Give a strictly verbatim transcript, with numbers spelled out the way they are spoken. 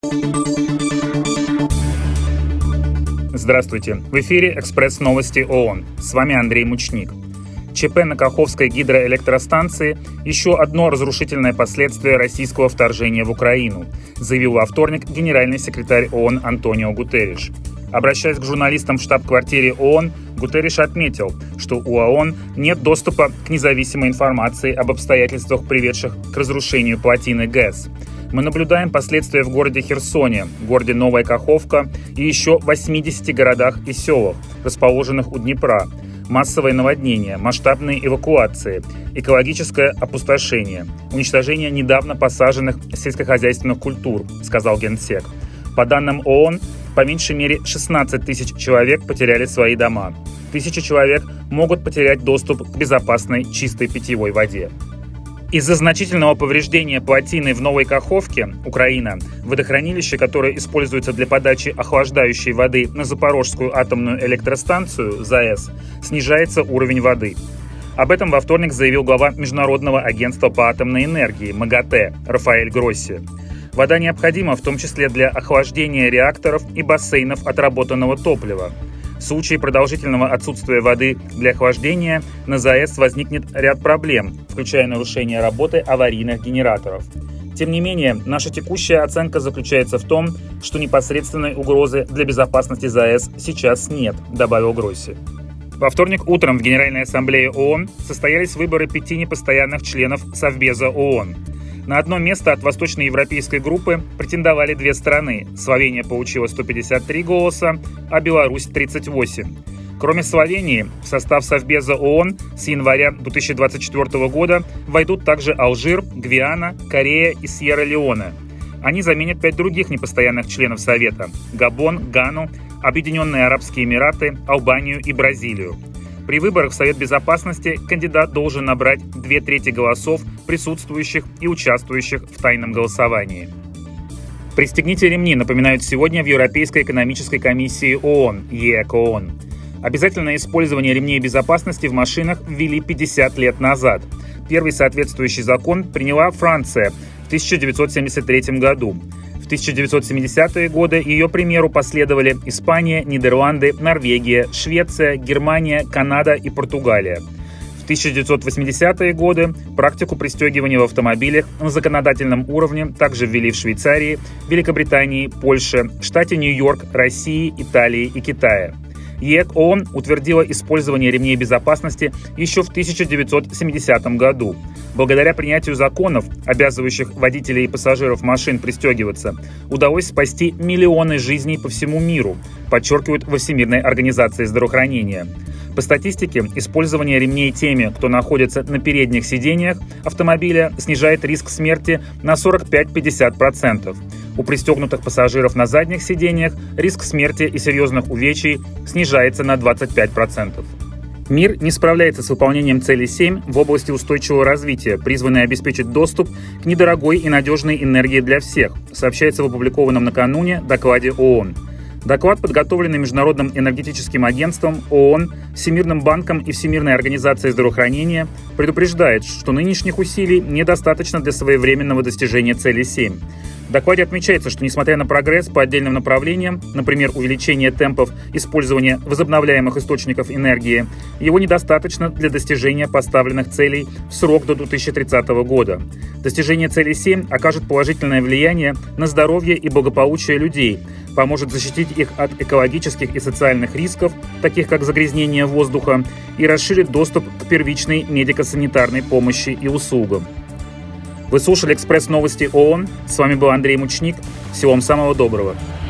Здравствуйте! В эфире «Экспресс-новости ООН». С вами Андрей Мучник. ЧП на Каховской гидроэлектростанции – еще одно разрушительное последствие российского вторжения в Украину, заявил во вторник генеральный секретарь ООН Антонио Гутерриш. Обращаясь к журналистам в штаб-квартире ООН, Гутерриш отметил, что у ООН нет доступа к независимой информации об обстоятельствах, приведших к разрушению плотины ГЭС. Мы наблюдаем последствия в городе Херсоне, городе Новая Каховка и еще восьмидесяти городах и селах, расположенных у Днепра. Массовое наводнение, масштабные эвакуации, экологическое опустошение, уничтожение недавно посаженных сельскохозяйственных культур, сказал Генсек. По данным ООН, по меньшей мере шестнадцать тысяч человек потеряли свои дома. Тысячи человек могут потерять доступ к безопасной чистой питьевой воде. Из-за значительного повреждения плотины в Новой Каховке, Украина, водохранилище, которое используется для подачи охлаждающей воды на Запорожскую атомную электростанцию ЗАЭС, снижается уровень воды. Об этом во вторник заявил глава Международного агентства по атомной энергии МАГАТЭ Рафаэль Гросси. Вода необходима в том числе для охлаждения реакторов и бассейнов отработанного топлива. В случае продолжительного отсутствия воды для охлаждения на ЗАЭС возникнет ряд проблем, включая нарушение работы аварийных генераторов. Тем не менее, наша текущая оценка заключается в том, что непосредственной угрозы для безопасности ЗАЭС сейчас нет, добавил Гросси. Во вторник утром в Генеральной ассамблее ООН состоялись выборы пяти непостоянных членов Совбеза ООН. На одно место от восточноевропейской группы претендовали две страны. Словения получила сто пятьдесят три голоса, а Беларусь – тридцать восемь. Кроме Словении, в состав Совбеза ООН с января две тысячи двадцать четвёртого года войдут также Алжир, Гвиана, Корея и Сьерра-Леоне. Они заменят пять других непостоянных членов Совета – Габон, Гану, Объединенные Арабские Эмираты, Албанию и Бразилию. При выборах в Совет Безопасности кандидат должен набрать две трети голосов присутствующих и участвующих в тайном голосовании. Пристегните ремни, напоминают сегодня в Европейской экономической комиссии ООН, ЕЭК-ООН. Обязательное использование ремней безопасности в машинах ввели пятьдесят лет назад. Первый соответствующий закон приняла Франция в тысяча девятьсот семьдесят третьем году. В тысяча девятьсот семидесятые годы ее примеру последовали Испания, Нидерланды, Норвегия, Швеция, Германия, Канада и Португалия. В тысяча девятьсот восьмидесятые годы практику пристегивания в автомобилях на законодательном уровне также ввели в Швейцарии, Великобритании, Польше, штате Нью-Йорк, России, Италии и Китае. ЕЭК-ООН утвердила использование ремней безопасности еще в тысяча девятьсот семидесятом году. Благодаря принятию законов, обязывающих водителей и пассажиров машин пристегиваться, удалось спасти миллионы жизней по всему миру, подчеркивают во Всемирной организации здравоохранения. По статистике, использование ремней теми, кто находится на передних сидениях автомобиля, снижает риск смерти на сорок пять - пятьдесят процентов. У пристегнутых пассажиров на задних сидениях риск смерти и серьезных увечий снижается на двадцать пять процентов. Мир не справляется с выполнением цели семь в области устойчивого развития, призванной обеспечить доступ к недорогой и надежной энергии для всех, сообщается в опубликованном накануне докладе ООН. Доклад, подготовленный Международным энергетическим агентством, ООН, Всемирным банком и Всемирной организацией здравоохранения, предупреждает, что нынешних усилий недостаточно для своевременного достижения цели семь. В докладе отмечается, что несмотря на прогресс по отдельным направлениям, например, увеличение темпов использования возобновляемых источников энергии, его недостаточно для достижения поставленных целей в срок до две тысячи тридцатого года. Достижение цели семь окажет положительное влияние на здоровье и благополучие людей, поможет защитить их от экологических и социальных рисков, таких как загрязнение воздуха, и расширит доступ к первичной медико-санитарной помощи и услугам. Вы слушали «Экспресс-новости ООН». С вами был Андрей Мучник. Всего вам самого доброго.